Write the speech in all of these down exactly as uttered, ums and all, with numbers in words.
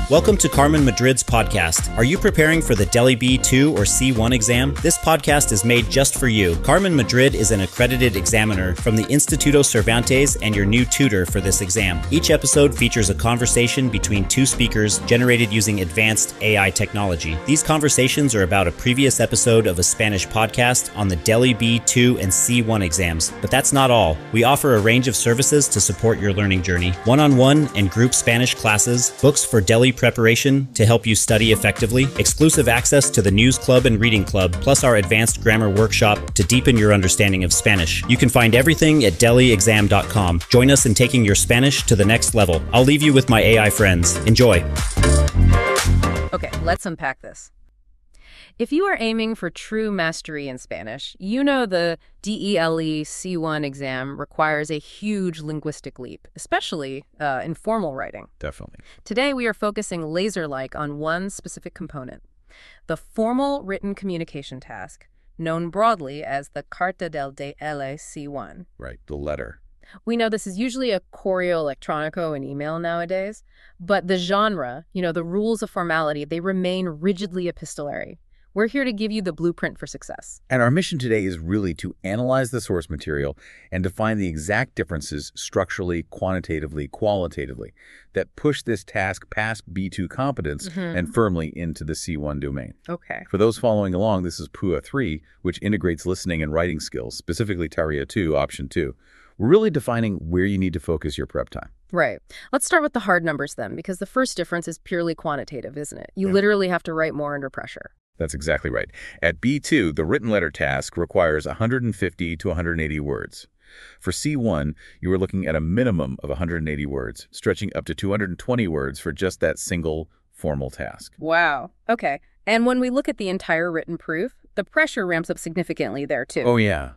Welcome to Carmen Madrid's podcast. Are you preparing for the DELI B two or C one exam? This podcast is made just for you. Carmen Madrid is an accredited examiner from the Instituto Cervantes and your new tutor for this exam. Each episode features a conversation between two speakers generated using advanced A I technology. These conversations are about a previous episode of a Spanish podcast on the DELI B two and C one exams. But that's not all. We offer a range of services to support your learning journey. One-on-one and group Spanish classes, books for DELI preparation to help you study effectively, exclusive access to the News Club and Reading Club, plus our advanced grammar workshop to deepen your understanding of Spanish. You can find everything at deli exam dot com. Join us in taking your Spanish to the next level. I'll leave you with my A I friends. Enjoy. Okay, let's unpack this. If you are aiming for true mastery in Spanish, you know the DELI C one exam requires a huge linguistic leap, especially uh, in formal writing. Definitely. Today, we are focusing laser-like on one specific component, the formal written communication task, known broadly as the Carta del D L C one. Right, the letter. We know this is usually a correo electronico in email nowadays, but the genre, you know, the rules of formality, they remain rigidly epistolary. We're here to give you the blueprint for success. And our mission today is really to analyze the source material and define the exact differences structurally, quantitatively, qualitatively that push this task past B two competence mm-hmm. and firmly into the C one domain. Okay. For those following along, this is P U A three, which integrates listening and writing skills, specifically Tarea two, option two. We're really defining where you need to focus your prep time. Right. Let's start with the hard numbers then, because the first difference is purely quantitative, isn't it? You yeah. literally have to write more under pressure. That's exactly right. At B two, the written letter task requires one hundred fifty to one hundred eighty words. For C one, you are looking at a minimum of one hundred eighty words, stretching up to two hundred twenty words for just that single formal task. Wow. Okay. And when we look at the entire written proof, the pressure ramps up significantly there too. Oh, yeah.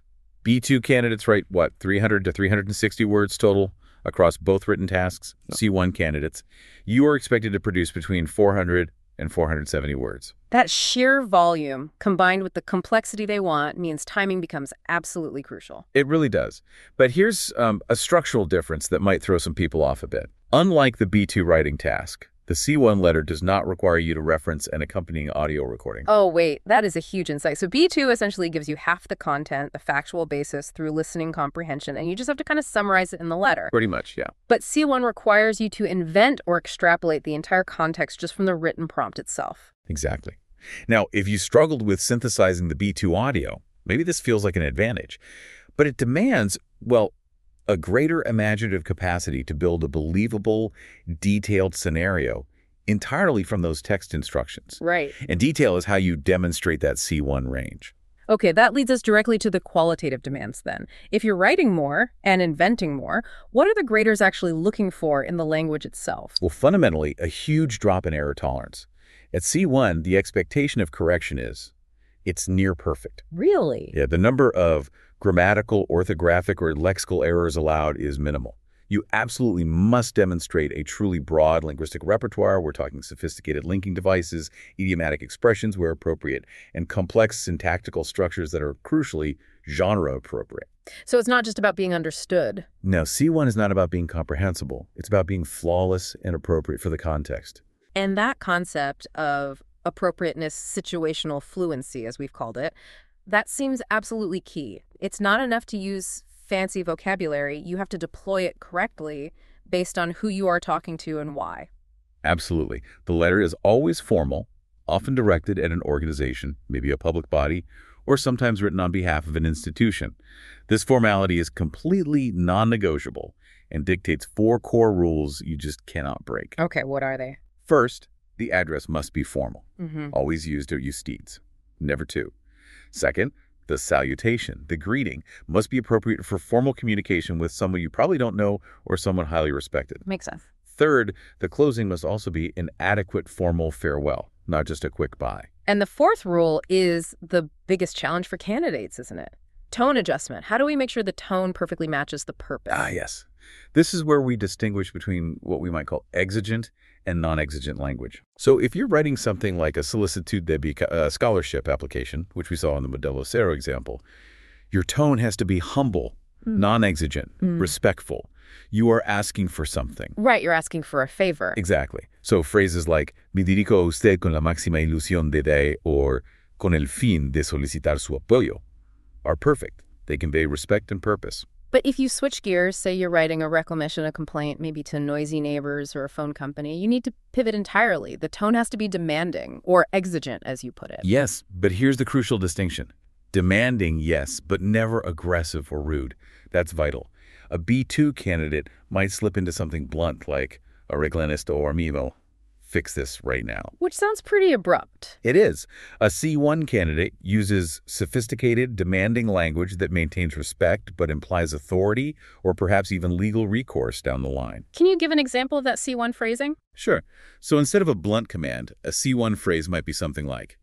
B two candidates write, what, three hundred to three hundred sixty words total across both written tasks. Oh. C one candidates, you are expected to produce between four hundred and four hundred seventy words. That sheer volume, combined with the complexity they want, means timing becomes absolutely crucial. It really does. But here's um, a structural difference that might throw some people off a bit. Unlike the B two writing task, the C one letter does not require you to reference an accompanying audio recording. Oh, wait, that is a huge insight. So B two essentially gives you half the content, the factual basis through listening comprehension, and you just have to kind of summarize it in the letter. Pretty much, yeah. But C one requires you to invent or extrapolate the entire context just from the written prompt itself. Exactly. Now, if you struggled with synthesizing the B two audio, maybe this feels like an advantage. But it demands, well, a greater imaginative capacity to build a believable, detailed scenario entirely from those text instructions. Right. And detail is how you demonstrate that C one range. Okay, that leads us directly to the qualitative demands then. If you're writing more and inventing more, what are the graders actually looking for in the language itself? Well, fundamentally, a huge drop in error tolerance. At C one, the expectation of correction is it's near perfect. Really? Yeah, the number of grammatical, orthographic, or lexical errors allowed is minimal. You absolutely must demonstrate a truly broad linguistic repertoire. We're talking sophisticated linking devices, idiomatic expressions where appropriate, and complex syntactical structures that are crucially genre appropriate. So it's not just about being understood. No, C one is not about being comprehensible. It's about being flawless and appropriate for the context. And that concept of appropriateness, situational fluency, as we've called it, that seems absolutely key. It's not enough to use fancy vocabulary. You have to deploy it correctly based on who you are talking to and why. Absolutely. The letter is always formal, often directed at an organization, maybe a public body, or sometimes written on behalf of an institution. This formality is completely non-negotiable and dictates four core rules you just cannot break. Okay, what are they? First, the address must be formal, mm-hmm. always used or Justiz, never to. Second, the salutation, the greeting, must be appropriate for formal communication with someone you probably don't know or someone highly respected. Makes sense. Third, the closing must also be an adequate formal farewell, not just a quick bye. And the fourth rule is the biggest challenge for candidates, isn't it? Tone adjustment. How do we make sure the tone perfectly matches the purpose? Ah, yes. This is where we distinguish between what we might call exigent and non-exigent language. So if you're writing something like a Solicitud de Beca uh, scholarship application, which we saw in the Modelo Cero example, your tone has to be humble, mm. non-exigent, mm. respectful. You are asking for something. Right, you're asking for a favor. Exactly. So phrases like me dirijo a usted con la máxima ilusión de de or con el fin de solicitar su apoyo are perfect. They convey respect and purpose. But if you switch gears, say you're writing a reclamation, a complaint, maybe to noisy neighbors or a phone company, you need to pivot entirely. The tone has to be demanding or exigent, as you put it. Yes, but here's the crucial distinction. Demanding, yes, but never aggressive or rude. That's vital. A B two candidate might slip into something blunt like, arreglen esto ahora mismo. Fix this right now. Which sounds pretty abrupt. It is. A C one candidate uses sophisticated, demanding language that maintains respect but implies authority or perhaps even legal recourse down the line. Can you give an example of that C one phrasing? Sure. So instead of a blunt command, a C one phrase might be something like,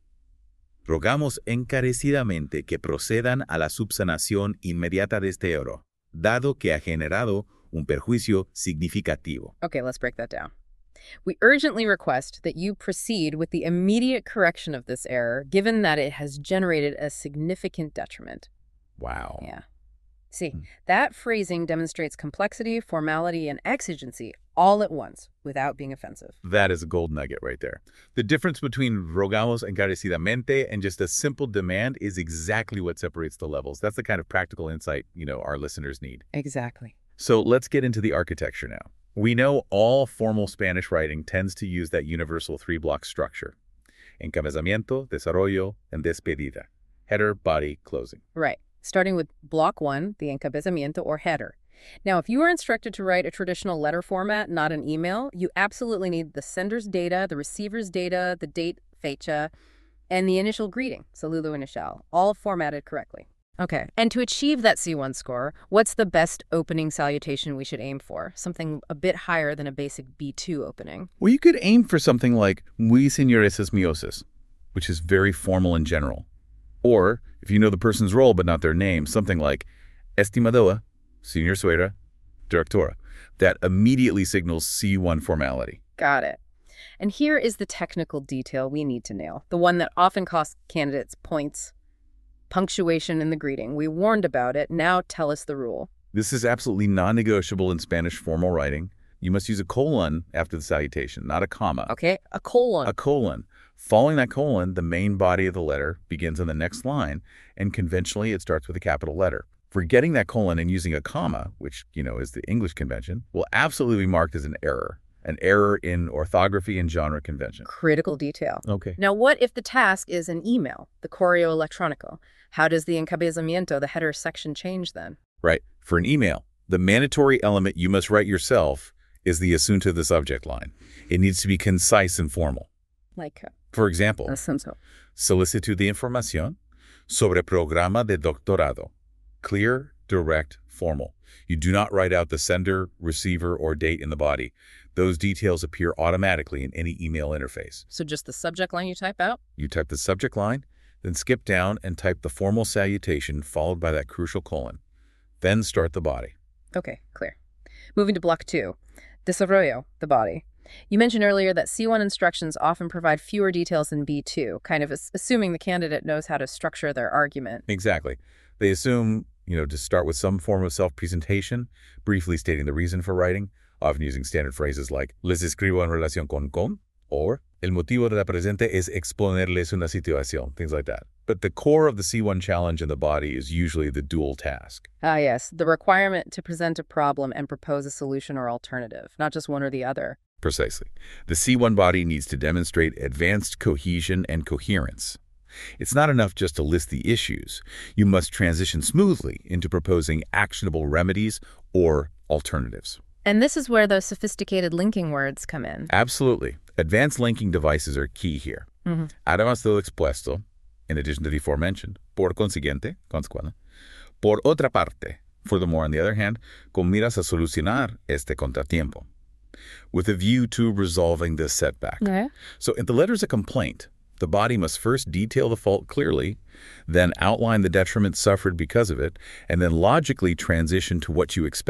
rogamos encarecidamente que procedan a la subsanación inmediata de este error, dado que ha generado un perjuicio significativo. Okay, let's break that down. We urgently request that you proceed with the immediate correction of this error, given that it has generated a significant detriment. Wow. Yeah. See, Hmm. that phrasing demonstrates complexity, formality, and exigency all at once without being offensive. That is a gold nugget right there. The difference between rogamos encarecidamente and just a simple demand is exactly what separates the levels. That's the kind of practical insight, you know, our listeners need. Exactly. So let's get into the architecture now. We know all formal Spanish writing tends to use that universal three-block structure. Encabezamiento, desarrollo, and despedida. Header, body, closing. Right. Starting with block one, the encabezamiento or header. Now, if you are instructed to write a traditional letter format, not an email, you absolutely need the sender's data, the receiver's data, the date, fecha, and the initial greeting, saludo inicial, all formatted correctly. Okay. And to achieve that C one score, what's the best opening salutation we should aim for? Something a bit higher than a basic B two opening. Well, you could aim for something like muy señores miosos, which is very formal and general. Or, if you know the person's role but not their name, something like estimadoa, señor suegra, directora. That immediately signals C one formality. Got it. And here is the technical detail we need to nail, the one that often costs candidates points. Punctuation in the greeting. We warned about it. Now tell us the rule. This is absolutely non-negotiable in Spanish formal writing. You must use a colon after the salutation, not a comma. Okay, a colon. A colon. Following that colon, the main body of the letter begins on the next line, and conventionally it starts with a capital letter. Forgetting that colon and using a comma, which, you know, is the English convention, will absolutely be marked as an error. An error in orthography and genre convention. Critical detail. Okay. Now, what if the task is an email, the correo electrónico? How does the encabezamiento, the header section, change then? Right. For an email, the mandatory element you must write yourself is the asunto, the subject line. It needs to be concise and formal. Like, uh, For example, asunto. solicitud de información sobre programa de doctorado. Clear, direct, formal. You do not write out the sender, receiver, or date in the body. Those details appear automatically in any email interface. So just the subject line you type out? You type the subject line, then skip down and type the formal salutation followed by that crucial colon. Then start the body. Okay, clear. Moving to block two, desarrollo, the body. You mentioned earlier that C one instructions often provide fewer details than B two, kind of as- assuming the candidate knows how to structure their argument. Exactly. They assume, you know, to start with some form of self-presentation, briefly stating the reason for writing, often using standard phrases like les escribo en relación con con, or el motivo de la presente es exponerles una situación, things like that. But the core of the C one challenge in the body is usually the dual task. Ah, yes, the requirement to present a problem and propose a solution or alternative, not just one or the other. Precisely. The C one body needs to demonstrate advanced cohesion and coherence. It's not enough just to list the issues. You must transition smoothly into proposing actionable remedies or alternatives. And this is where those sophisticated linking words come in. Absolutely. Advanced linking devices are key here. Mm-hmm. Además de lo expuesto, in addition to the aforementioned, por consiguiente, consecuente, por otra parte, furthermore, on the other hand, con miras a solucionar este contratiempo, with a view to resolving this setback. Okay. So if the letter is a complaint, the body must first detail the fault clearly, then outline the detriment suffered because of it, and then logically transition to what you expect.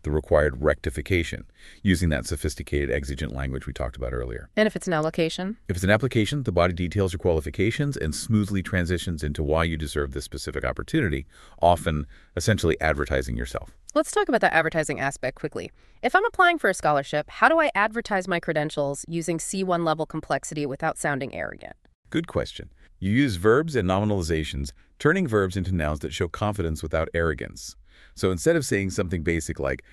the required rectification, using that sophisticated exigent language we talked about earlier. And if it's an allocation? If it's an application, the body details your qualifications and smoothly transitions into why you deserve this specific opportunity, often essentially advertising yourself. Let's talk about that advertising aspect quickly. If I'm applying for a scholarship, how do I advertise my credentials using C one level complexity without sounding arrogant? Good question. You use verbs and nominalizations, turning verbs into nouns that show confidence without arrogance. So instead of saying something basic like,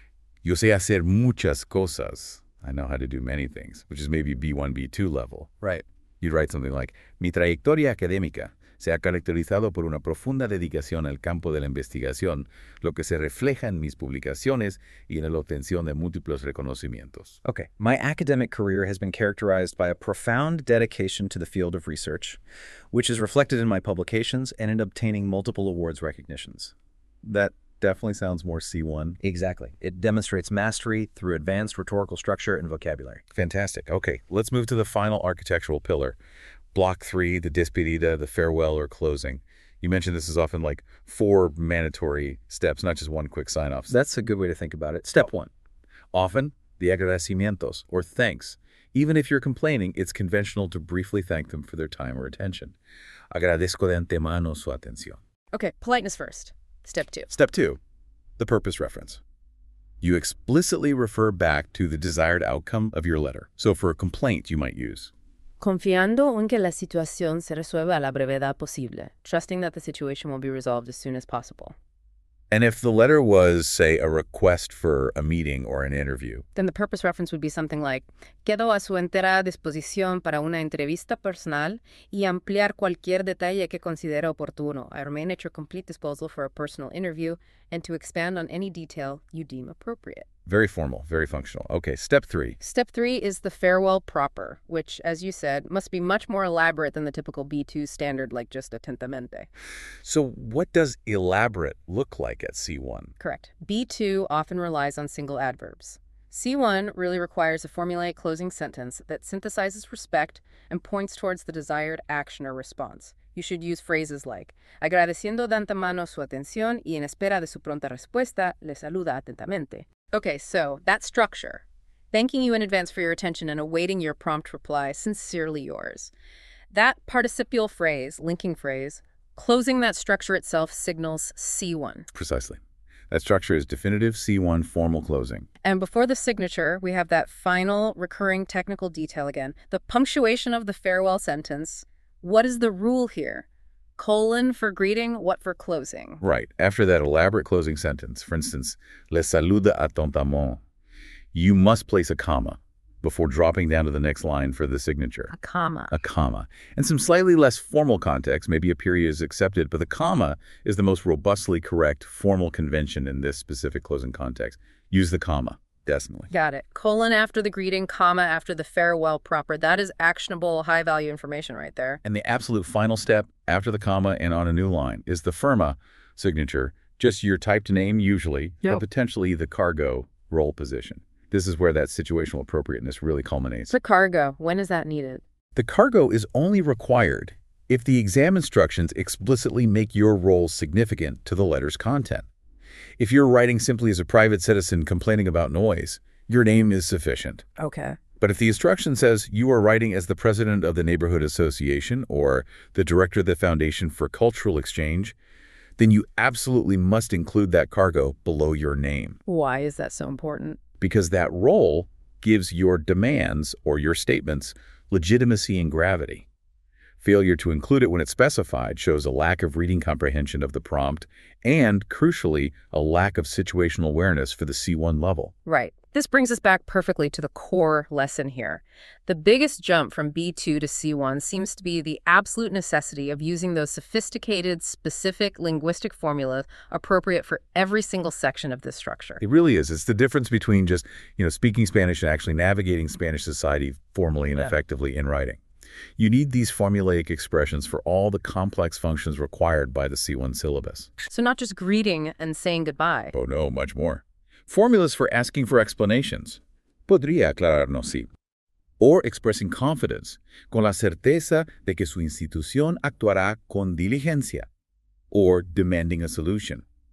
yo sé hacer muchas cosas, I know how to do many things, which is maybe B one, B two level. Right. You'd write something like, mi trayectoria académica se ha caracterizado por una profunda dedicación al campo de la investigación, lo que se refleja en mis publicaciones y en la obtención de múltiples reconocimientos. Okay. My academic career has been characterized by a profound dedication to the field of research, which is reflected in my publications and in obtaining multiple awards recognitions. That definitely sounds more C one. Exactly. It demonstrates mastery through advanced rhetorical structure and vocabulary. Fantastic. Okay, let's move to the final architectural pillar. Block three, the despedida, the farewell or closing. You mentioned this is often like four mandatory steps, not just one quick sign-off. That's a good way to think about it. Step one. Often, the agradecimientos, or thanks. Even if you're complaining, it's conventional to briefly thank them for their time or attention. Agradezco de antemano su atención. Okay, politeness first. Step two. Step two, the purpose reference. You explicitly refer back to the desired outcome of your letter. So for a complaint, you might use, Confiando en que la situación se resuelva a la brevedad posible, trusting that the situation will be resolved as soon as possible. and if the letter was, say, a request for a meeting or an interview, Then the purpose reference would be something like, quedo a su entera disposición para una entrevista personal y ampliar cualquier detalle que considere oportuno. I remain at your complete disposal for a personal interview and to expand on any detail you deem appropriate. very formal, very functional. Okay, step three. Step three is the farewell proper, which, as you said, must be much more elaborate than the typical B two standard like just attentamente. So what does elaborate look like at C one? Correct. B two often relies on single adverbs. C one really requires a formulaic closing sentence that synthesizes respect and points towards the desired action or response. You should use phrases like, agradeciendo de antemano su atención y en espera de su pronta respuesta, le saluda atentamente. Okay, so that structure, thanking you in advance for your attention and awaiting your prompt reply, sincerely yours. That participial phrase, linking phrase, closing that structure itself signals C one. Precisely. That structure is definitive C one formal closing. And before the signature, we have that final recurring technical detail again, the punctuation of the farewell sentence. What is the rule here? Colon for greeting, what for closing? Right. After that elaborate closing sentence, for instance, le saluda atentamente, you must place a comma before dropping down to the next line for the signature. A comma. A comma. And some slightly less formal context, maybe a period is accepted, but the comma is the most robustly correct formal convention in this specific closing context. Use the comma, definitely. Got it. Colon after the greeting, comma after the farewell proper. That is actionable, high-value information right there. And the absolute final step after the comma and on a new line is the firma signature, just your typed name usually, Yep. but potentially the cargo role position. This is where that situational appropriateness really culminates. The cargo, when is that needed? The cargo is only required if the exam instructions explicitly make your role significant to the letter's content. If you're writing simply as a private citizen complaining about noise, your name is sufficient. Okay. But if the instruction says you are writing as the president of the neighborhood association or the director of the Foundation for Cultural Exchange, then you absolutely must include that cargo below your name, Why is that so important? because that role gives your demands or your statements legitimacy and gravity. Failure to include it when it's specified shows a lack of reading comprehension of the prompt and, crucially, a lack of situational awareness for the C one level. Right. This brings us back perfectly to the core lesson here. The biggest jump from B two to C one seems to be the absolute necessity of using those sophisticated, specific linguistic formulas appropriate for every single section of this structure. It really is. It's the difference between just, you know, speaking Spanish and actually navigating Spanish society formally and Yeah. effectively in writing. You need these formulaic expressions for all the complex functions required by the C one syllabus. So not just greeting and saying goodbye. Oh no, much more. Formulas for asking for explanations. Podría aclararnos si. Or expressing confidence, con la certeza de que su institución actuará con diligencia. Or demanding a solution.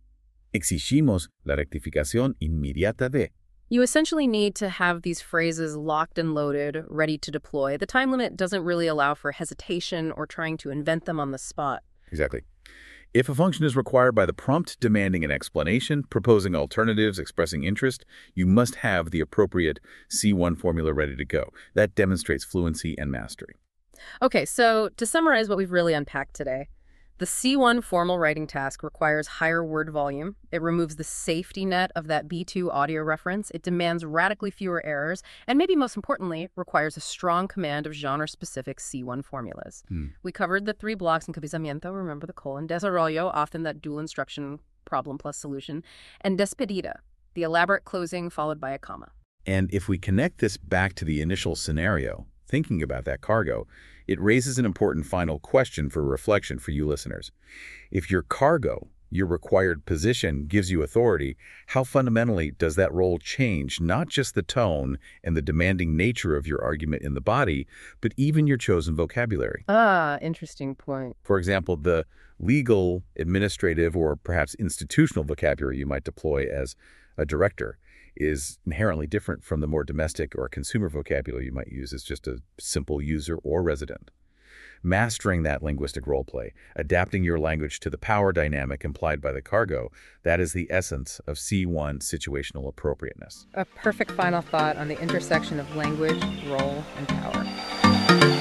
Exigimos la rectificación inmediata de. You essentially need to have these phrases locked and loaded, ready to deploy. The time limit doesn't really allow for hesitation or trying to invent them on the spot. Exactly. If a function is required by the prompt demanding an explanation, proposing alternatives, expressing interest, you must have the appropriate C one formula ready to go. That demonstrates fluency and mastery. Okay, so to summarize what we've really unpacked today, the C one formal writing task requires higher word volume. It removes the safety net of that B two audio reference. It demands radically fewer errors, and maybe most importantly, requires a strong command of genre-specific C one formulas. Hmm. We covered the three blocks: encabezamiento, remember the colon, desarrollo, often that dual instruction problem plus solution, and despedida, the elaborate closing followed by a comma. And if we connect this back to the initial scenario, thinking about that cargo, it raises an important final question for reflection for you listeners. If your cargo, your required position, gives you authority, how fundamentally does that role change not just the tone and the demanding nature of your argument in the body, but even your chosen vocabulary? Ah, interesting point. For example, the legal, administrative, or perhaps institutional vocabulary you might deploy as a director is inherently different from the more domestic or consumer vocabulary you might use as just a simple user or resident. Mastering that linguistic role play, adapting your language to the power dynamic implied by the cargo, that is the essence of C one situational appropriateness. A perfect final thought on the intersection of language, role, and power.